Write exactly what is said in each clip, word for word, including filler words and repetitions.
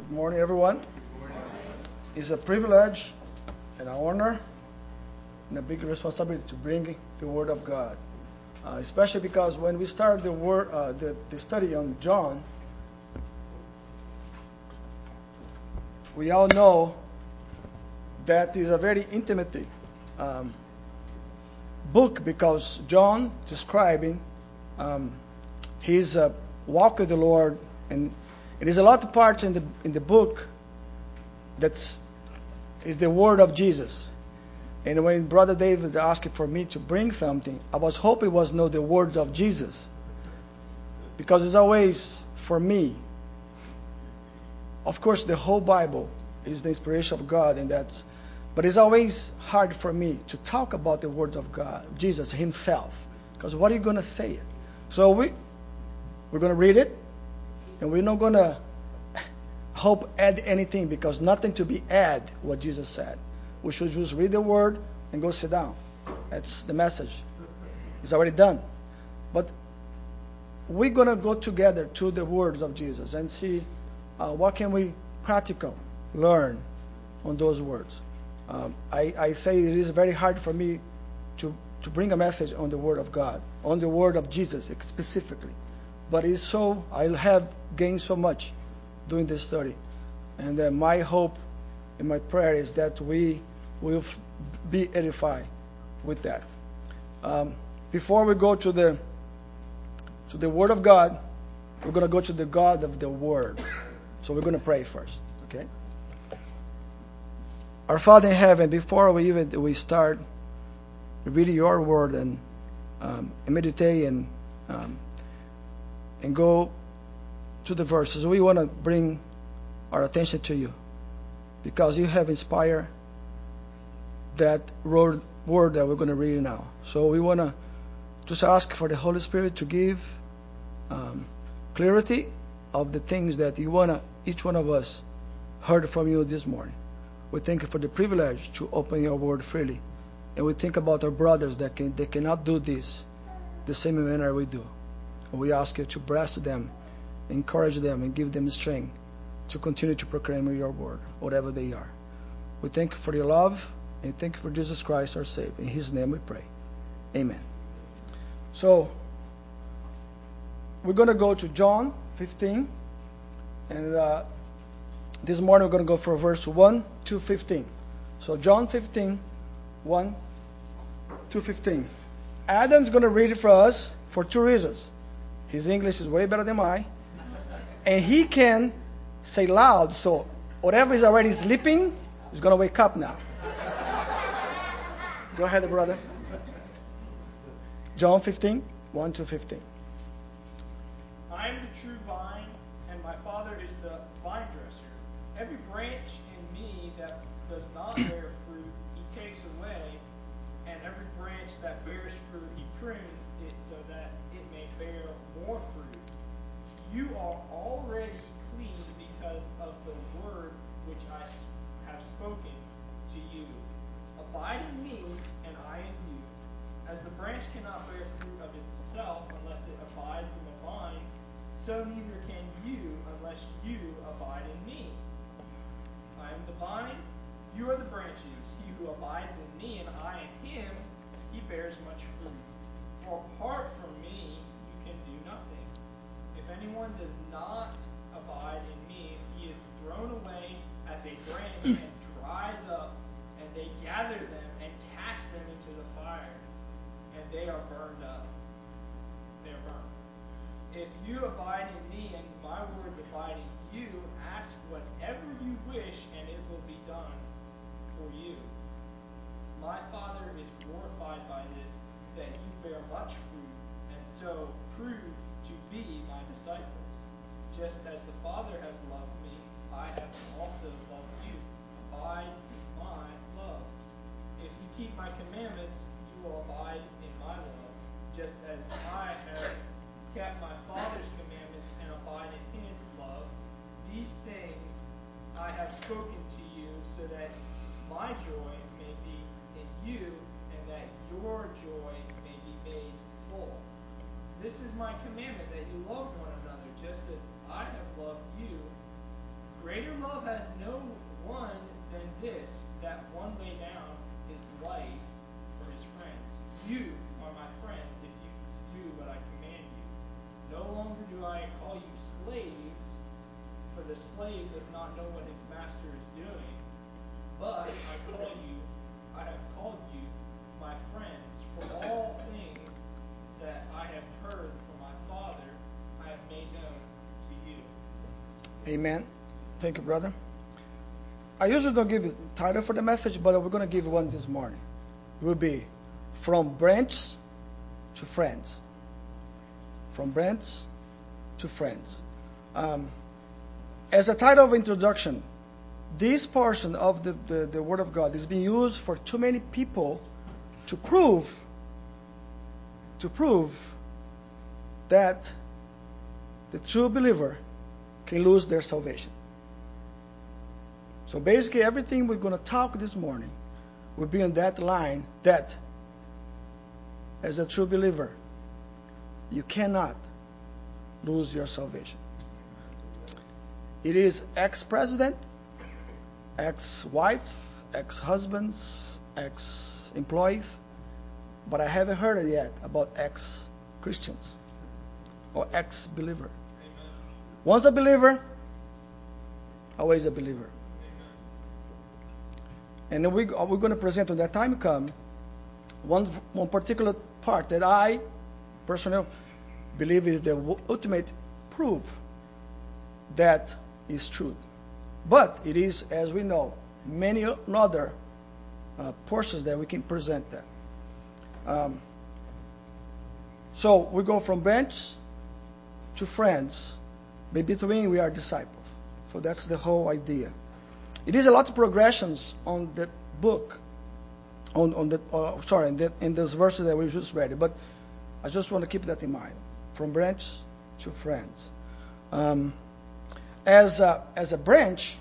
Good morning, everyone. It's a privilege and an honor and a big responsibility to bring the Word of God, uh, especially because when we start the, word, uh, the, the study on John, we all know that is a very intimate um, book because John describing um, his uh, walk with the Lord, and it is a lot of parts in the in the book that's is the word of Jesus. And when Brother David asked for me to bring something, I was hoping it was not the words of Jesus, because it's always for me. Of course, the whole Bible is the inspiration of God, and that's. But it's always hard for me to talk about the words of God, Jesus Himself, because what are you going to say it? So we we're going to read it, and we're not going to hope add anything, because nothing to be add what Jesus said. We should just read the word and go sit down. That's the message. It's already done. But we're going to go together to the words of Jesus and see uh, what can we practical learn on those words. Um, I, I say it is very hard for me to, to bring a message on the word of God, on the word of Jesus specifically. But it's so, I have gained so much doing this study. And uh, my hope and my prayer is that we will f- be edified with that. Um, before we go to the to the Word of God, we're going to go to the God of the Word. So we're going to pray first, okay? Our Father in heaven, before we even we start reading your Word and, um, and meditate and um, and go to the verses, we want to bring our attention to you, because you have inspired that word, word that we're going to read now. So we want to just ask for the Holy Spirit to give um, clarity of the things that you want to, each one of us heard from you this morning. We thank you for the privilege to open your word freely. And we think about our brothers that can, they cannot do this the same manner we do. And we ask you to bless them, encourage them, and give them strength to continue to proclaim your word, whatever they are. We thank you for your love, and thank you for Jesus Christ, our Savior. In His name we pray. Amen. So, we're going to go to John fifteen, and uh, this morning we're going to go for verse one to fifteen. So, John fifteen, one to fifteen. Adam's going to read it for us for two reasons. His English is way better than mine, and he can say loud, so whatever is already sleeping is going to wake up now. Go ahead, brother. John fifteen, one to fifteen. I am the true vine, and my Father is the vine dresser. Every branch in me that does not bear fruit, He takes away, and every branch that bears fruit, He prunes it so that it may bear more fruit. You are already clean because of the word which I have spoken to you. Abide in me, and I in you. As the branch cannot bear fruit of itself unless it abides in the vine, so neither can you unless you abide in me. I am the vine, you are the branches. He who abides in me and I in him, he bears much fruit. For apart from me, you can do nothing. If anyone does not abide in me, he is thrown away as a branch and dries up, and they gather them and cast them into the fire, and they are burned up. They are burned. If you abide in me and my words abide in you, ask whatever you wish, and it will be done for you. My Father is glorified by this, that you bear much fruit, and so prove to be my disciples. Just as the Father has loved me, I have also loved you. Abide in my love. If you keep my commandments, you will abide in my love, just as I have kept my Father's commandments and abide in his love. These things I have spoken to you, so that my joy may be in you, and that your joy may be made full. This is my commandment, that you love one another, just as I have loved you. Greater love has no one than this, that one lay down his life for his friends. You are my friends if you do what I command you. No longer do I call you slaves, for the slave does not know what his master is doing. But I call you, I have called you my friends, for all things that I have heard from my Father I have made known to you. Amen. Thank you, brother. I usually don't give a title for the message, but we're going to give one this morning. It will be From Branch to Friends. From Branch to Friends. Um, as a title of introduction, this portion of the, the, the Word of God is being used for too many people to prove to prove that the true believer can lose their salvation. So basically everything we're going to talk this morning will be on that line, that as a true believer, you cannot lose your salvation. It is ex-president, ex-wife, ex-husbands, ex-employees, but I haven't heard it yet about ex-Christians or ex-believer. Amen. Once a believer, always a believer. Amen. And then we, we're going to present when that time comes one, one particular part that I personally believe is the ultimate proof that is true. But it is, as we know, many other uh, portions that we can present that. Um, so we go from branch to friends, but between we are disciples. So that's the whole idea. It is a lot of progressions on the book, on on the uh, sorry, in, the, in those verses that we just read. But I just want to keep that in mind. From branch to friends. Um, as a, as a branch,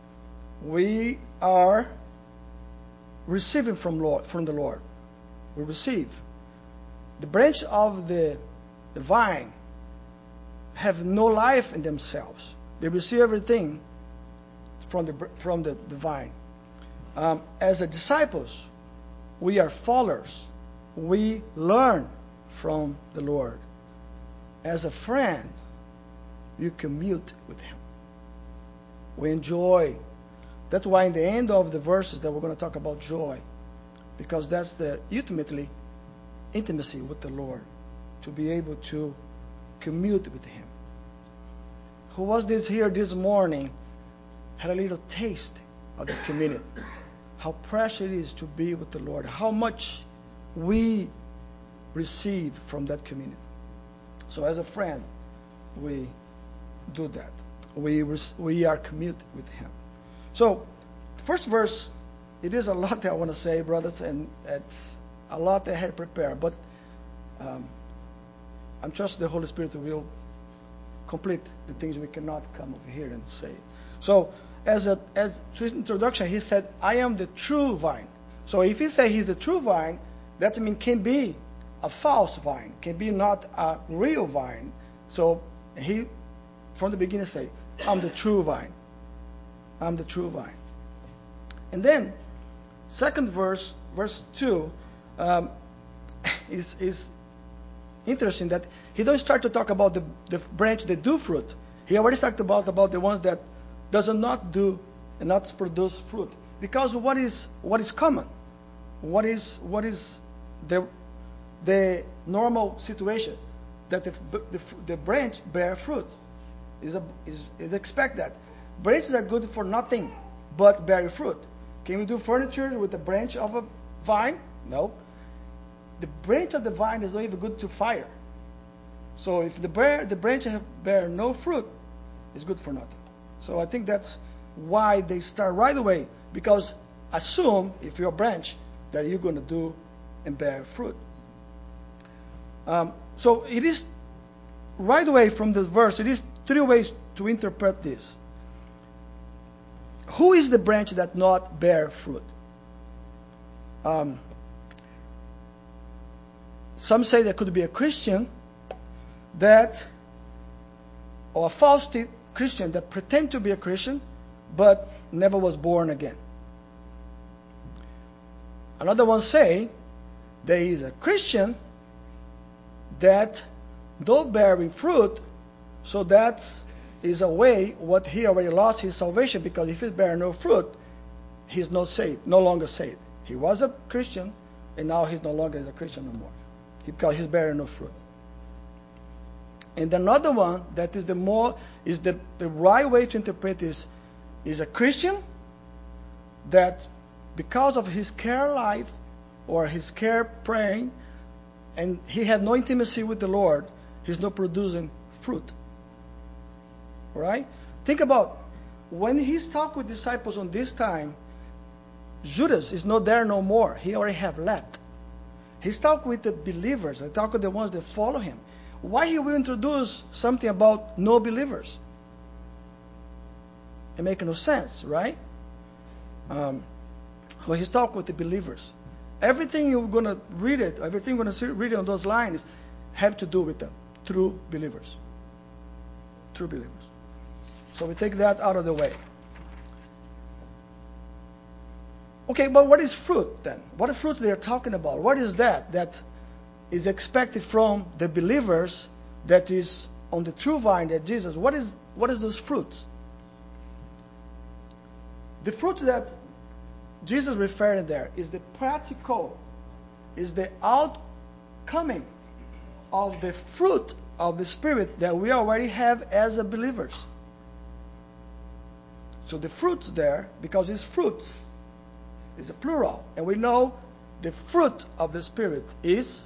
we are receiving from Lord from the Lord. We receive. The branch of the, the vine have no life in themselves. They receive everything from the from the, the vine. Um, as a disciples, we are followers. We learn from the Lord. As a friend, you commute with Him. We enjoy. That's why in the end of the verses that we're going to talk about joy, because that's the ultimately intimacy with the Lord, to be able to commute with Him. Who was this here this morning had a little taste of the community? How precious it is to be with the Lord. How much we receive from that community. So as a friend, we do that. We we are committed with Him. So, first verse, it is a lot that I want to say, brothers, and it's a lot that I had prepared. But um, I'm trusting the Holy Spirit will complete the things we cannot come over here and say. So, as a as to his introduction, he said, "I am the true vine." So, if he say he's the true vine, that means can be a false vine, can be not a real vine. So he, from the beginning, say, "I'm the true vine. I'm the true vine." And then, second verse, verse two, um, is is interesting that he don't start to talk about the, the branch that do fruit. He already talked about about the ones that does not do and not produce fruit. Because what is what is common? What is what is the the normal situation that the, the, the branch bear fruit is, a, is is expect that branches are good for nothing but bear fruit. Can we do furniture with the branch of a vine? No. The branch of the vine is not even good to fire. So if the bear the branch have bear no fruit, it's good for nothing. So I think that's why they start right away, because assume if you're a branch that you're going to do and bear fruit. Um, so it is right away from this verse, it is three ways to interpret this. Who is the branch that not bear fruit? Um, some say that could be a Christian that, or a false Christian that pretend to be a Christian, but never was born again. Another one say there is a Christian that don't bearing fruit, so that is a way what he already lost his salvation, because if he's bearing no fruit, he's not saved, no longer saved. He was a Christian, and now he's no longer a Christian no more, because he's bearing no fruit. And another one that is the more is the, the right way to interpret is is a Christian that because of his care life or his care praying, and he had no intimacy with the Lord, he's not producing fruit. Right? Think about when he's talking with disciples on this time, Judas is not there no more. He already have left. He's talking with the believers. He's talking with the ones that follow him. Why he will introduce something about no believers? It makes no sense, right? Um, when he's talking with the believers, everything you're going to read it, everything you're going to read it on those lines have to do with them, true believers. True believers. So we take that out of the way. Okay, but what is fruit then? What fruit they're talking about? What is that that is expected from the believers that is on the true vine that Jesus? What is what is those fruits? The fruit that Jesus referred there is the practical, is the outcoming of the fruit of the Spirit that we already have as a believers. So the fruits there, because it's fruits, is a plural, and we know the fruit of the Spirit is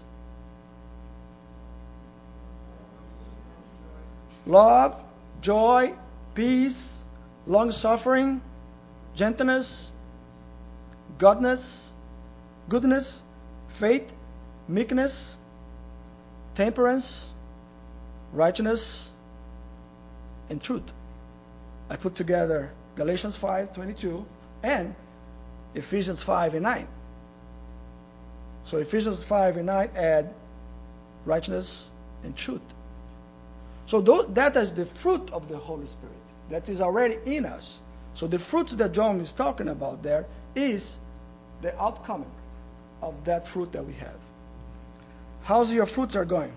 love, joy, peace, long-suffering, gentleness, goodness, goodness, faith, meekness, temperance, righteousness, and truth. I put together Galatians five twenty-two and Ephesians five and nine. So Ephesians five and nine add righteousness and truth. So that is the fruit of the Holy Spirit that is already in us. So the fruits that John is talking about there is the outcome of that fruit that we have. How's your fruits are going?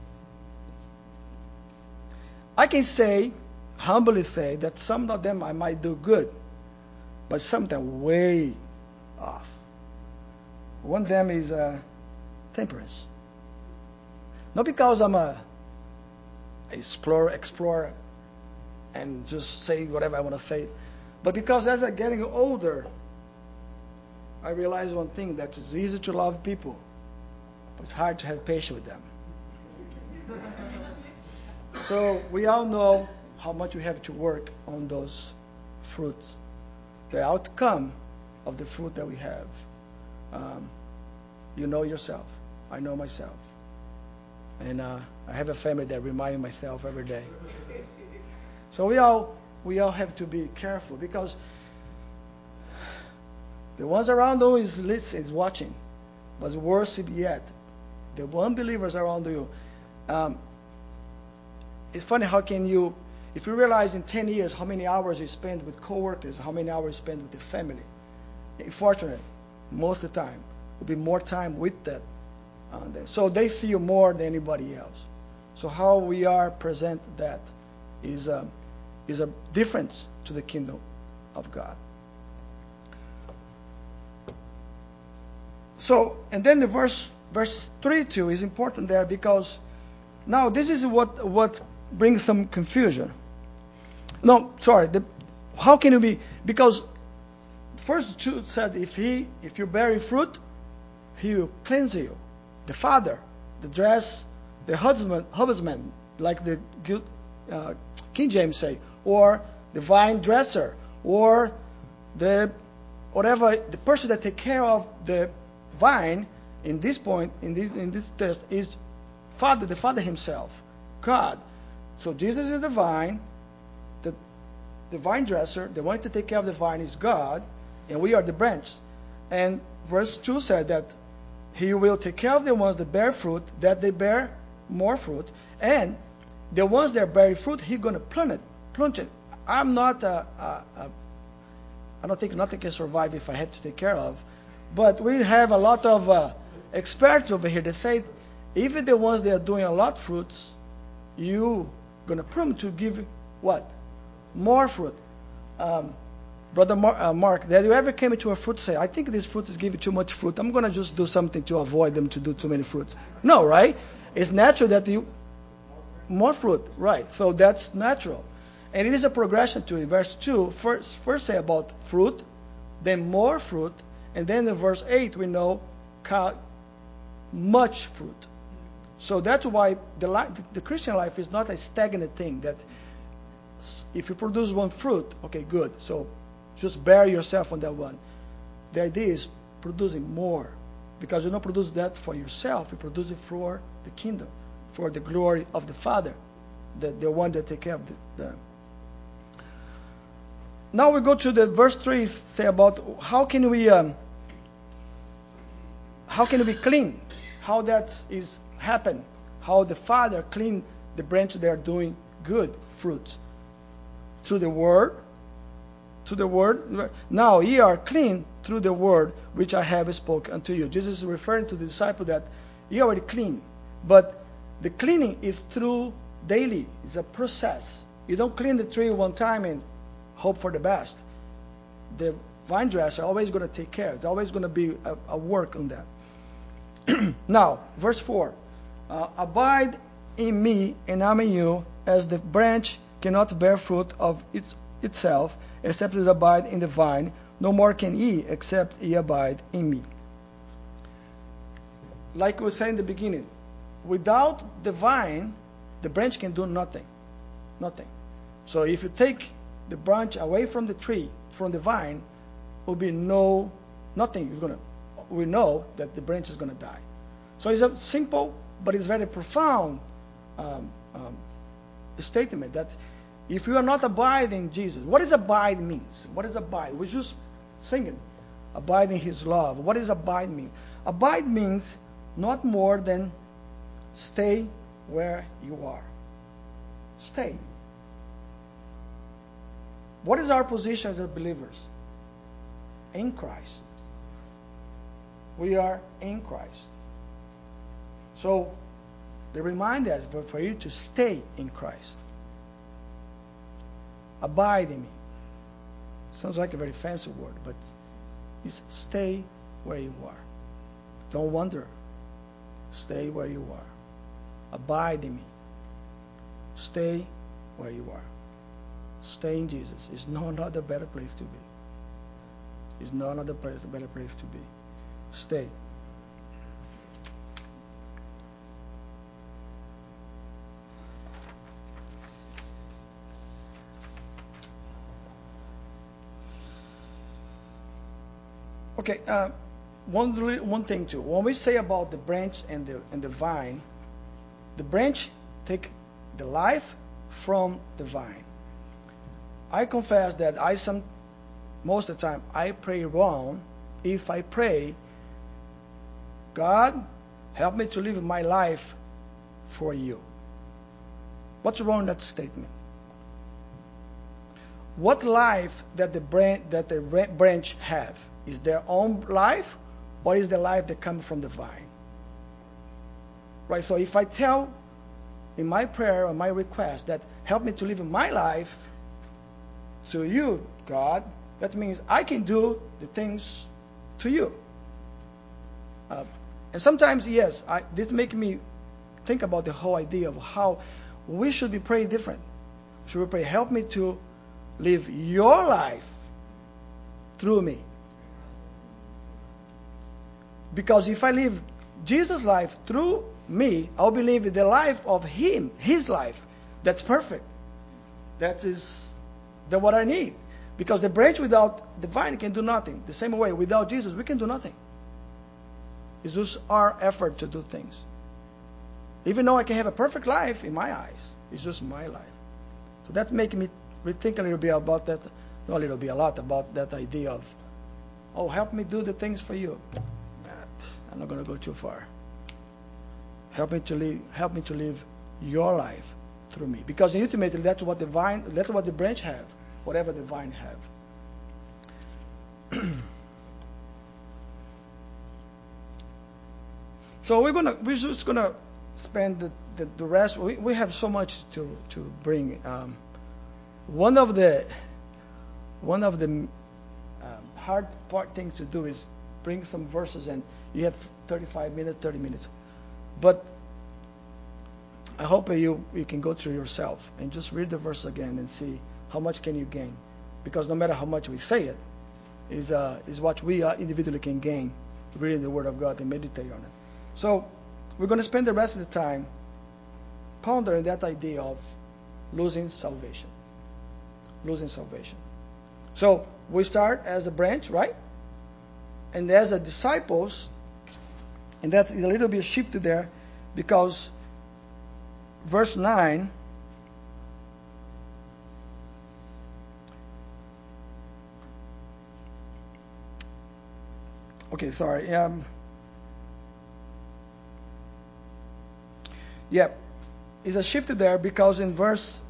I can say, humbly say, that some of them I might do good, but some of them way off. One of them is uh, temperance. Not because I'm a explorer, explorer, and just say whatever I want to say, but because as I'm getting older, I realize one thing, that it's easy to love people, but it's hard to have patience with them. So we all know how much we have to work on those fruits, the outcome of the fruit that we have. Um, you know yourself. I know myself. And uh, I have a family that reminds myself every day. So we all we all have to be careful, because the ones around you is listening, is watching. But worse yet, the unbelievers around you. Um, it's funny, how can you, if you realize in ten years how many hours you spend with coworkers, how many hours you spend with the family. Unfortunately, most of the time, will be more time with that. Uh, so they see you more than anybody else. So how we are present that is a, is a difference to the kingdom of God. So, and then the verse verse three too is important there, because now this is what what brings some confusion. No, sorry. The, how can you be? Because first two said, if he if you bear fruit, he will cleanse you. The father, the dress, the husband, husband, like the uh, King James say, or the vine dresser, or the whatever the person that take care of the vine. In this point, in this in this test, is Father, the Father Himself, God. So Jesus is the vine, the the vine dresser, the one to take care of the vine is God, and we are the branch. And verse two said that He will take care of the ones that bear fruit, that they bear more fruit, and the ones that bear fruit, He's going to plant it, plant it. I'm not a, a, a I don't think nothing can survive if I have to take care of. But we have a lot of uh, experts over here that say, even the ones that are doing a lot of fruits, you going to prune to give what? More fruit. Um, Brother Mar- uh, Mark, did you ever came into a fruit say, I think this fruit is giving too much fruit. I'm going to just do something to avoid them to do too many fruits. No, right? It's natural that you... More fruit, right. So that's natural. And it is a progression to it. Verse two, first, first say about fruit, then more fruit, and then in verse eight we know much fruit. So that's why the, life, the Christian life is not a stagnant thing that if you produce one fruit, okay, good. So just bear yourself on that one. The idea is producing more, because you don't produce that for yourself, you produce it for the kingdom, for the glory of the Father, the, the one that takes care of the, the. Now we go to the verse three, say about how can we um, how can we be clean, how that is happen, how the Father clean the branch that are doing good fruits through the word. To the word. Now ye are clean through the word which I have spoken unto you. Jesus is referring to the disciple that ye are already clean. But the cleaning is through daily. It's a process. You don't clean the tree one time and hope for the best. The vine dresser is always going to take care. There's always going to be a, a work on that. Now, verse four. Uh, Abide in me and I in you, as the branch cannot bear fruit of its, itself, except it abide in the vine, no more can ye, except ye abide in me. Like we said in the beginning, without the vine, the branch can do nothing. Nothing. So if you take the branch away from the tree, from the vine, will be no, nothing is gonna, we know that the branch is gonna die. So it's a simple, but it's very profound um, um, statement that if you are not abiding in Jesus, what does abide means? What is abide? We just sing it. Abide in His love. What does abide mean? Abide means not more than stay where you are. Stay. What is our position as believers? In Christ. We are in Christ. So, they remind us for you to stay in Christ. Abide in me. Sounds like a very fancy word, but it's stay where you are. Don't wander. Stay where you are. Abide in me. Stay where you are. Stay in Jesus. There's no other better place to be. There's no other place, better place to be. Stay. Okay, uh, one one thing too. When we say about the branch and the and the vine, the branch take the life from the vine. I confess that I some most of the time I pray wrong. If I pray, God, help me to live my life for you. What's wrong with that statement? What life that the branch that the branch have? Is their own life, or is the life that comes from the vine? Right. So if I tell in my prayer or my request that help me to live my life to you, God, that means I can do the things to you. Uh, and sometimes, yes, I, this makes me think about the whole idea of how we should be praying different. Should we pray, help me to live your life through me? Because if I live Jesus' life through me, I'll be living the life of Him, His life. That's perfect. That is the what I need. Because the branch without the vine can do nothing. The same way, without Jesus, we can do nothing. It's just our effort to do things. Even though I can have a perfect life in my eyes, it's just my life. So that makes me rethink a little bit about that, not a little bit, a lot about that idea of, oh, help me do the things for you. I'm not going to go too far. Help me to live. Help me to live your life through me, because ultimately that's what the vine, that's what the branch have, whatever the vine have. So we're gonna we're just gonna spend the, the, the rest. We, we have so much to to bring. Um, one of the one of the um, hard part things to do is bring some verses, and you have thirty-five minutes, thirty minutes. But I hope you you can go through yourself and just read the verse again and see how much can you gain. Because no matter how much we say it, is uh, is what we uh, individually can gain reading the Word of God and meditate on it. So we're going to spend the rest of the time pondering that idea of losing salvation. Losing salvation. So we start as a branch, right? And as a disciples, and that's a little bit shifted there because verse nine. Okay, sorry. Um, yeah, it's a shift there because in verse,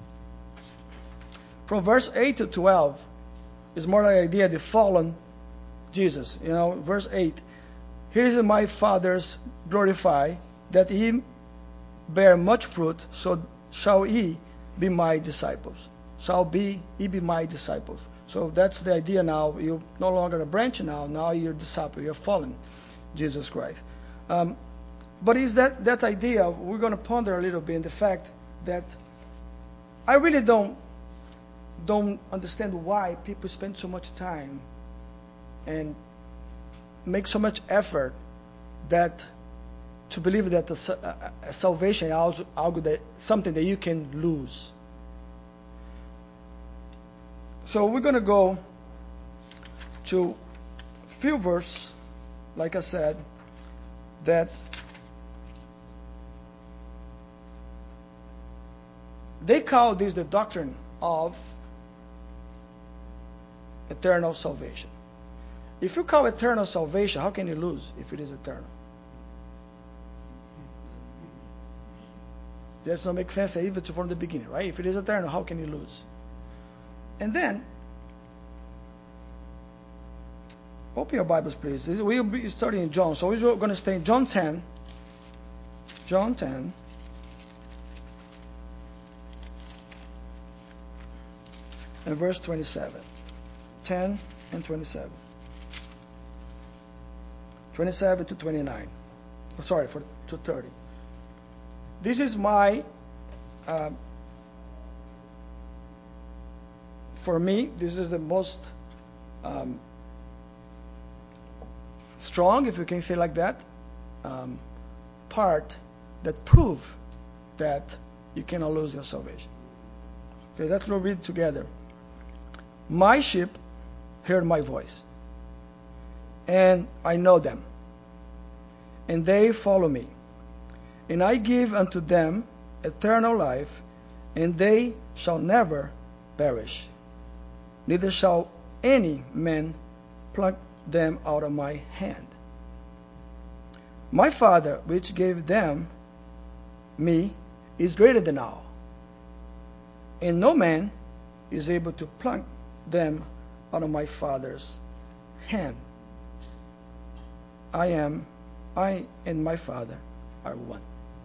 from verse eight to twelve, is more like the idea of the fallen Jesus. You know, verse eight, here is my Father's glorify, that ye bear much fruit, so shall ye be my disciples. Shall be ye be my disciples. So that's the idea now. You're no longer a branch now. Now you're a disciple. You're following Jesus Christ. Um, but is that, that idea, we're going to ponder a little bit in the fact that I really don't, don't understand why people spend so much time and make so much effort that to believe that the, uh, uh, salvation is also, also that something that you can lose. So we're going to go to a few verses, like I said, that they call this the doctrine of eternal salvation. If you call eternal salvation, how can you lose if it is eternal? That doesn't make sense even from the beginning, right? If it is eternal, how can you lose? And then, open your Bibles, please. We'll be studying John. So we're going to stay in John ten. John ten. And verse twenty-seven. ten and twenty-seven. twenty-seven to twenty-nine. Oh, sorry, for to thirty. This is my... Uh, For me, this is the most um, strong, if you can say like that, um, part that prove that you cannot lose your salvation. Okay, let's read together. My sheep heard my voice, and I know them, and they follow me. And I give unto them eternal life, and they shall never perish. Neither shall any man pluck them out of my hand. My Father, which gave them me, is greater than all, and no man is able to pluck them out of my Father's hand. I am, I and my Father are one.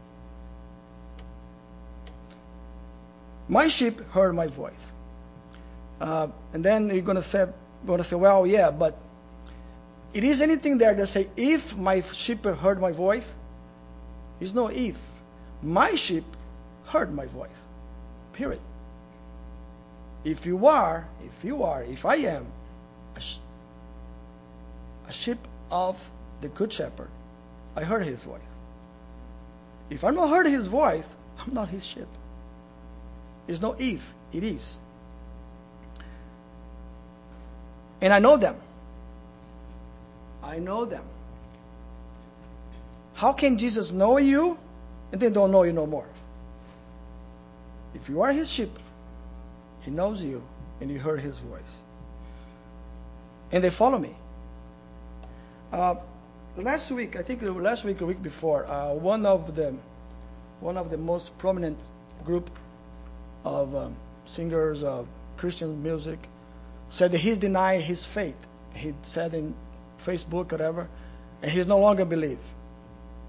My sheep heard my voice. Uh, and then you're going to say, going to say, well, yeah, but it is anything there that say, if my sheep heard my voice? There's no if. My sheep heard my voice. Period. If you are, if you are, if I am a, sh- a sheep of the Good Shepherd, I heard his voice. If I'm not heard his voice, I'm not his sheep. There's no if. It is. And I know them. I know them. How can Jesus know you and then don't know you no more? If you are his sheep, he knows you and you heard his voice. And they follow me. Uh, last week, I think last week or week before, uh, one of the one of the most prominent group of um, singers of Christian music said that he's denying his faith. He said in Facebook, whatever, and he's no longer believe.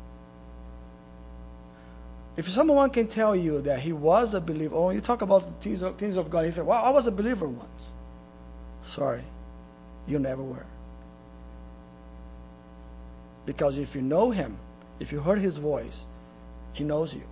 If someone can tell you that he was a believer, or you talk about the things of, things of God, he said, well, I was a believer once. Sorry, you never were. Because if you know him, if you heard his voice, he knows you.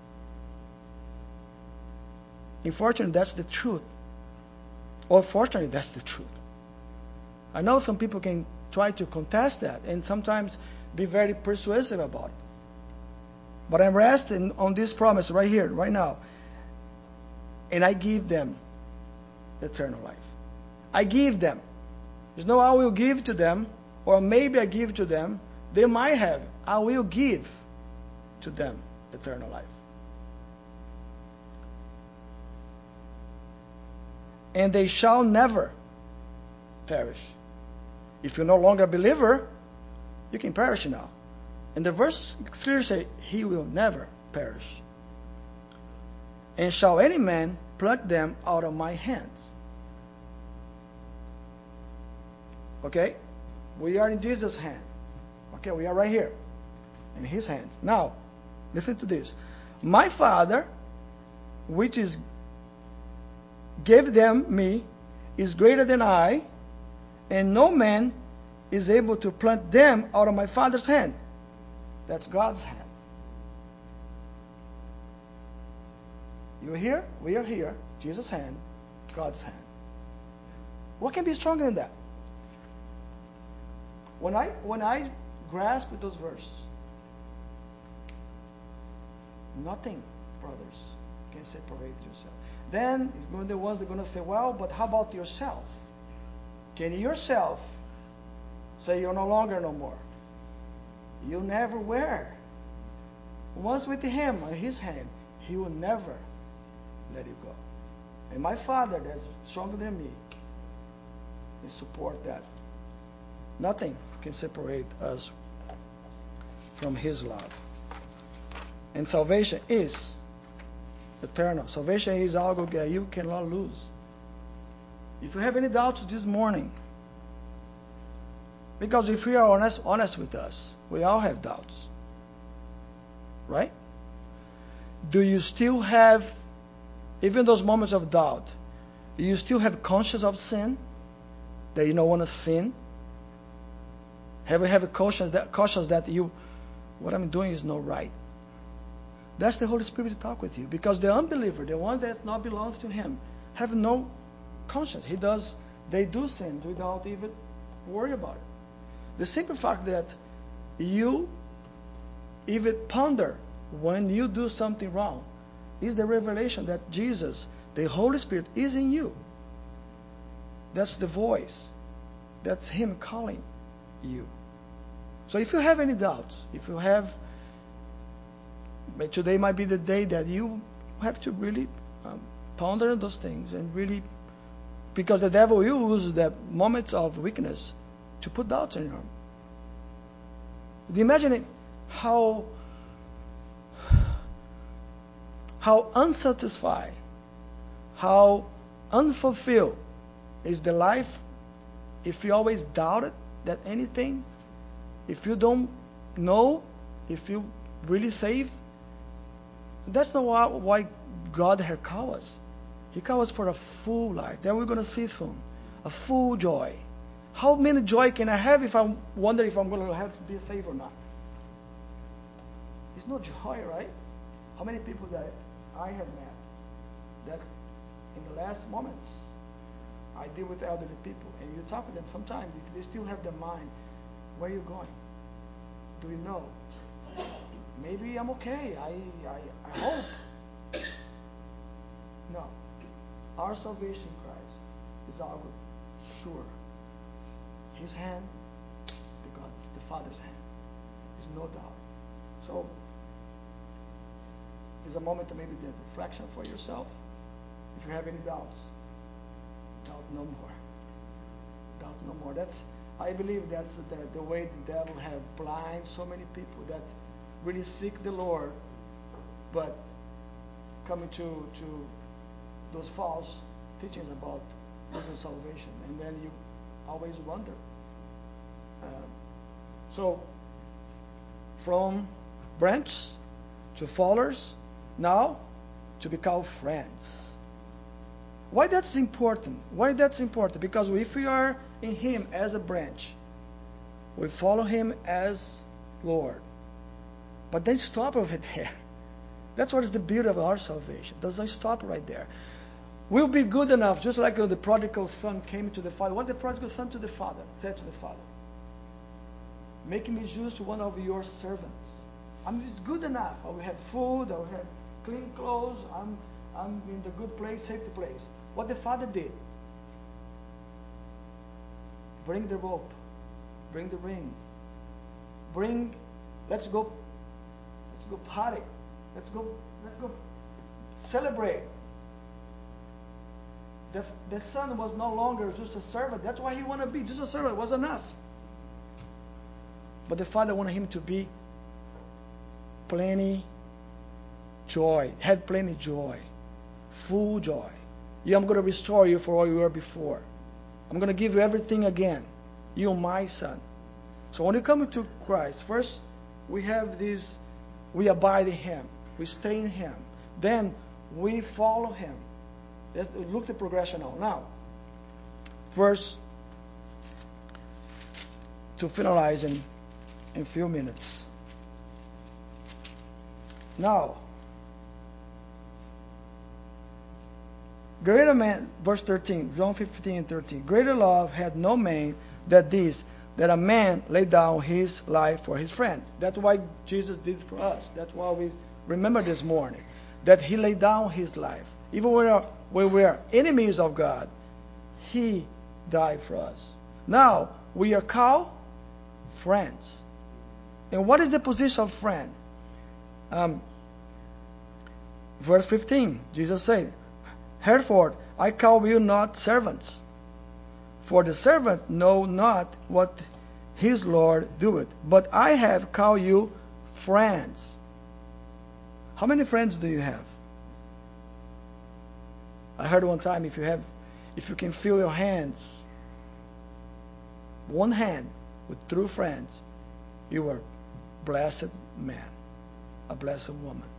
Unfortunately, that's the truth. Or fortunately, that's the truth. I know some people can try to contest that and sometimes be very persuasive about it. But I'm resting on this promise right here, right now. And I give them eternal life. I give them. There's no I will give to them, or maybe I give to them. They might have. I will give to them eternal life. And they shall never perish. If you're no longer a believer, you can perish now. And the verse clearly says, he will never perish. And shall any man pluck them out of my hands? Okay? We are in Jesus' hand. Okay, we are right here. In his hands. Now, listen to this. My Father, which is gave them me, is greater than I, and no man is able to pluck them out of my Father's hand. That's God's hand. You're here, we are here. Jesus' hand, God's hand. What can be stronger than that? When I when I grasp those verses, nothing, brothers, can separate yourself. Then it's going to be the ones that are going to say, well, but how about yourself? Can you yourself say you're no longer no more? You never were. Once with him, on his hand, he will never let you go. And my Father, that's stronger than me, will support that. Nothing can separate us from his love. And salvation is eternal. Salvation is algo that you cannot lose. If you have any doubts this morning, because if we are honest, honest with us, we all have doubts. Right? Do you still have, even those moments of doubt, do you still have conscience of sin? That you don't want to sin? Have you have a conscience that, conscience that you, what I'm doing is not right? That's the Holy Spirit to talk with you. Because the unbeliever, the one that not belongs to him, have no conscience. He does, they do sin without even worry about it. The simple fact that you even ponder when you do something wrong is the revelation that Jesus, the Holy Spirit, is in you. That's the voice. That's him calling you. So if you have any doubts, if you have, but today might be the day that you have to really um, ponder those things and really, because the devil will use the moments of weakness to put doubts in you. Imagine how how unsatisfied, how unfulfilled is the life if you always doubted that anything, if you don't know, if you really saved. That's not why, why God had called us. He called us for a full life. That we're going to see soon. A full joy. How many joy can I have if I wonder if I'm going to have to be saved or not? It's no joy, right? How many people that I have met that in the last moments, I deal with elderly people, and you talk with them sometimes, they still have their mind, where are you going? Do you know? Maybe I'm okay. I, I, I hope. No. Our salvation in Christ is our sure. His hand, the God's, the Father's hand. There's no doubt. So, there's a moment to maybe the reflection for yourself. If you have any doubts, doubt no more. Doubt no more. That's, I believe that's the, the way the devil have blind so many people that really seek the Lord, but coming to to those false teachings about losing salvation, and then you always wonder. Uh, so, from branch to followers, now to be called friends. Why that's important? Why that's important? Because if we are in Him as a branch, we follow Him as Lord. But then stop over there. That's what is the beauty of our salvation. Doesn't stop right there. We'll be good enough, just like the prodigal son came to the father. What did the prodigal son to the father said to the father? Make me just one of your servants. I'm just good enough. I will have food. I will have clean clothes. I'm I'm in the good place, safety place. What the father did? Bring the rope. Bring the ring. Bring. Let's go. Let's go party. Let's go. Let's go celebrate. The, the son was no longer just a servant. That's why he wanted to be. Just a servant was enough. But the father wanted him to be plenty joy. Had plenty joy. Full joy. Yeah, I'm going to restore you for what you were before. I'm going to give you everything again. You're my son. So when you come to Christ, first we have this, we abide in Him. We stay in Him. Then we follow Him. Let's look at the progression now. Now, verse, to finalize in, in a few minutes. Now, greater man, verse thirteen, John fifteen and thirteen. Greater love had no man than this, that a man lay down his life for his friends. That's why Jesus did for us. That's why we remember this morning, that He laid down His life. Even when we are, when we are enemies of God, He died for us. Now, we are called friends. And what is the position of friend? Um, verse fifteen, Jesus said, Herefore, I call you not servants, for the servant know not what his Lord doeth, but I have called you friends. How many friends do you have? I heard one time, if you have, if you can fill your hands, one hand with true friends, you are a blessed man, a blessed woman.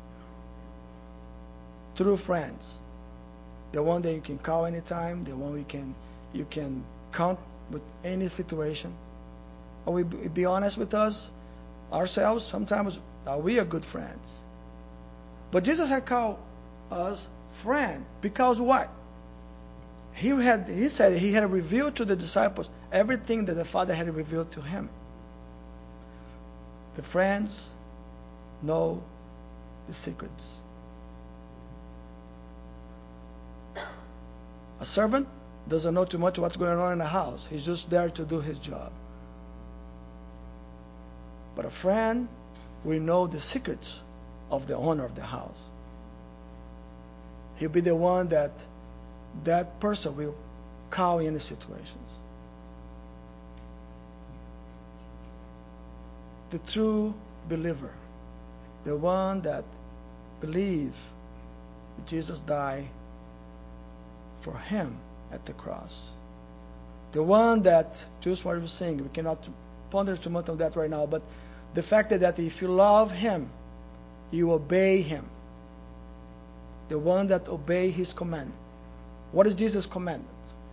True friends, the one that you can call anytime, the one you can you can count with any situation. Are we be honest with us, ourselves? Sometimes are we are good friends? But Jesus had called us friend because what? He had he said He had revealed to the disciples everything that the Father had revealed to Him. The friends know the secrets. A servant doesn't know too much what's going on in the house. He's just there to do his job. But a friend, we know the secrets of the owner of the house. He'll be the one that that person will call in the situations. The true believer, the one that believes that Jesus died for him at the cross. The one that, just what I was saying, we cannot ponder too much on that right now, but the fact that, that if you love Him, you obey Him. The one that obey His command. What is Jesus' commandment?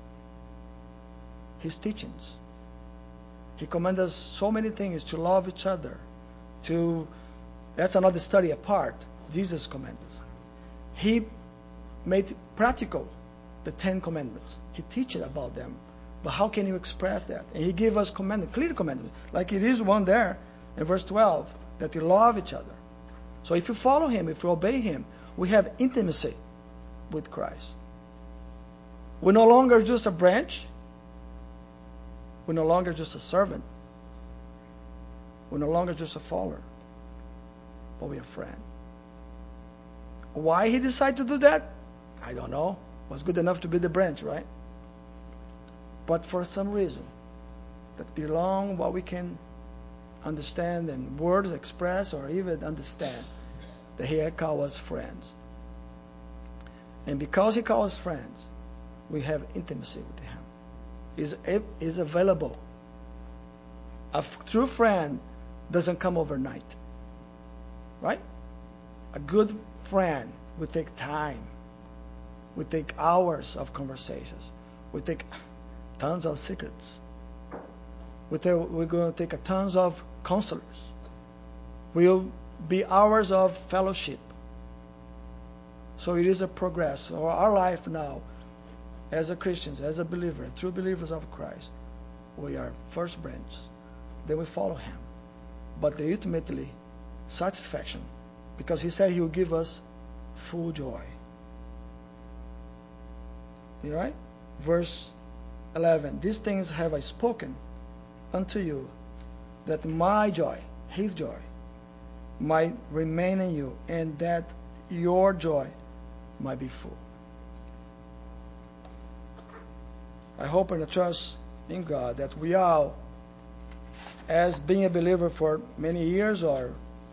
His teachings. He commanded us so many things, to love each other, to, that's another study apart, Jesus commanded us. He made practical the Ten Commandments. He teaches about them. But how can you express that? And He gave us commandments, clear commandments. Like it is one there in verse twelve, that you love each other. So if you follow Him, if you obey Him, we have intimacy with Christ. We're no longer just a branch. We're no longer just a servant. We're no longer just a follower. But we're a friend. Why He decided to do that? I don't know. Was good enough to be the branch, right? But for some reason that belong what we can understand and words express or even understand, that He had called us friends. And because He calls us friends, we have intimacy with Him. Is is available. A f- true friend doesn't come overnight, right? A good friend will take time. We take hours of conversations. We take tons of secrets. We take, we're going to take tons of counselors. We'll be hours of fellowship. So it is a progress. So our life now, as a Christians, as a believer, true believers of Christ, we are first branch. Then we follow Him. But the ultimately satisfaction, because He said He will give us full joy. You know, right? Verse eleven. These things have I spoken unto you, that my joy, His joy, might remain in you, and that your joy might be full. I hope and I trust in God that we all, as being a believer for many years or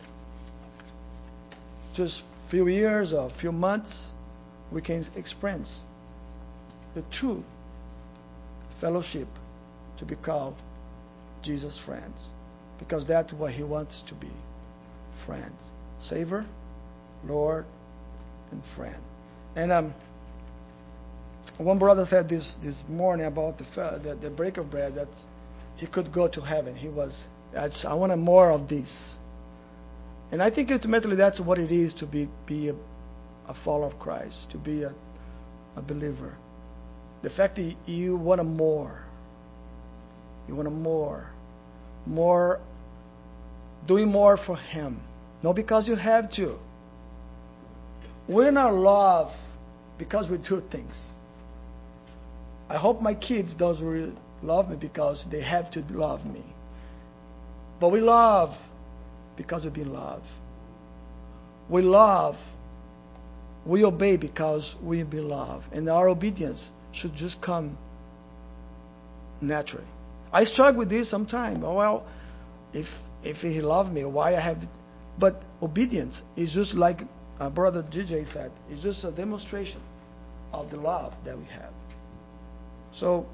just few years or few months, we can experience the true fellowship to be called Jesus' friends, because that's what He wants to be, friends, Savior, Lord, and friend. And um, one brother said this this morning about the the, the break of bread that he could go to heaven. He was, I, just, I wanted more of this. And I think ultimately that's what it is to be be a, a follower of Christ, to be a, a believer. The fact that you want a more, you want a more, more, doing more for Him, not because you have to. We're not loved because we do things. I hope my kids don't really love me because they have to love me. But we love because we've been loved. We love, we obey because we've been loved. And our obedience should just come naturally. I struggle with this sometimes. Oh, well, if if He loved me, why I have... But obedience is just like uh, Brother G J said, it's just a demonstration of the love that we have. So,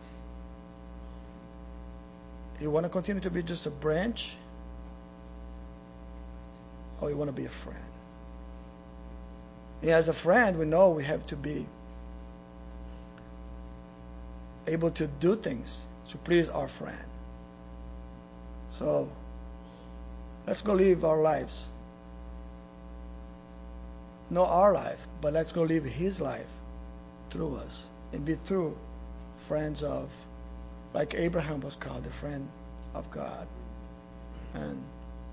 you want to continue to be just a branch, or you want to be a friend? And as a friend, we know we have to be able to do things to please our friend. So, let's go live our lives. Not our life, but let's go live His life through us and be true friends of, like Abraham was called, the friend of God. And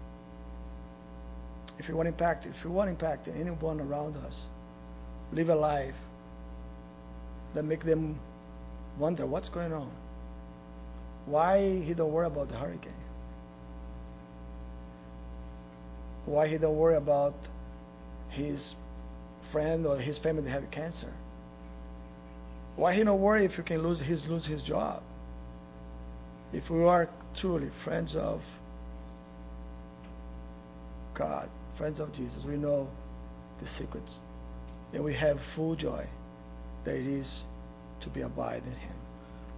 if you want impact, if you want impact in anyone around us, live a life that make them wonder what's going on. Why he don't worry about the hurricane? Why he don't worry about his friend or his family that have cancer? Why he don't worry if you can lose his lose his job? If we are truly friends of God, friends of Jesus, we know the secrets, and we have full joy that it is to be abide in Him.